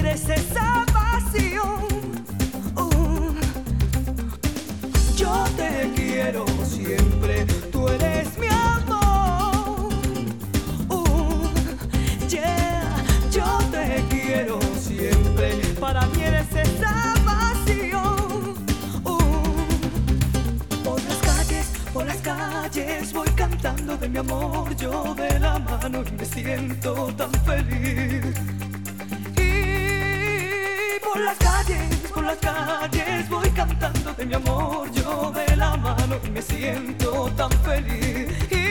tienes esa pasión. Yo te quiero siempre, tú eres mi amor. Yeah, yo te quiero siempre, para mí eres esa pasión. Por las calles voy cantando de mi amor, yo de la mano y me siento tan feliz. Y por las calles voy cantando de mi amor, yo de la mano y me siento tan feliz.